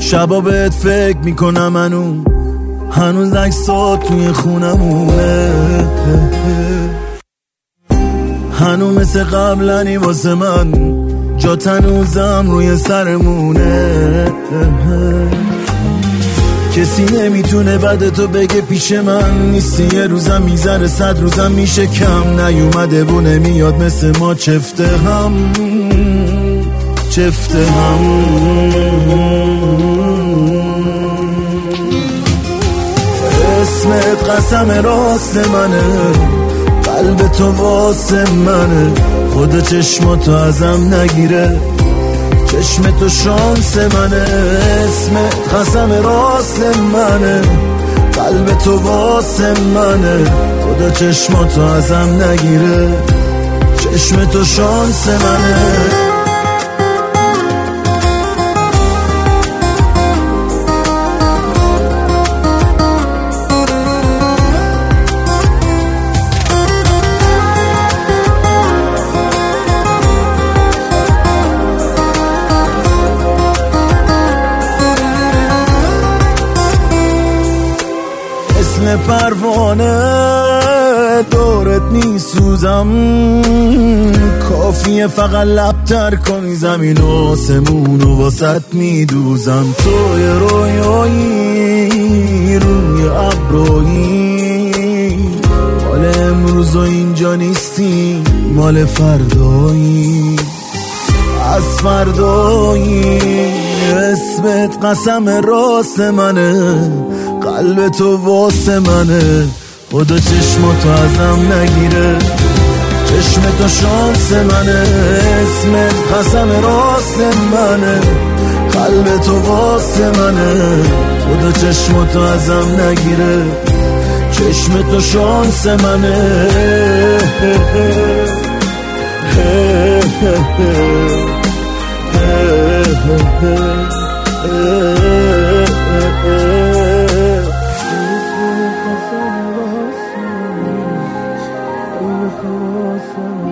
شبا بهت فکر میکنم هنوز عکسات توی خونمونه، هنوز مثل قبلنی واسه من، جات هنوزم روی سرمونه. کسی نمیتونه بعد تو بگه پیش من نیستی، یه روزم میذاره 100 روزم میشه کم، نیومده و نمیاد مثل ما چفته هم. اسمت قسم راست منه، قلب تو واسه منه، خدا چشماتو ازم نگیره، چشم تو شانس منه. اسمت قسم راست منه، قلب تو واسه منه، خدا چشماتو ازم نگیره، چشم تو شانس منه. مثل پروانه دورت میسوزم، کافیه فقط لبتر کنی زمین و آسمون و واسط میدوزم. توی رویایی روی ابرویی، مال امروز و اینجا نیستی، مال فردایی از فردایی. اسمت قسم راست منه، قلب تو واسه منه، خدا چشماتو ازم نگیره، چشم تو شانس منه. اسمت قسم راست منه، قلب تو واسه منه، خدا چشماتو ازم نگیره، چشم تو شانس منه. Awesome.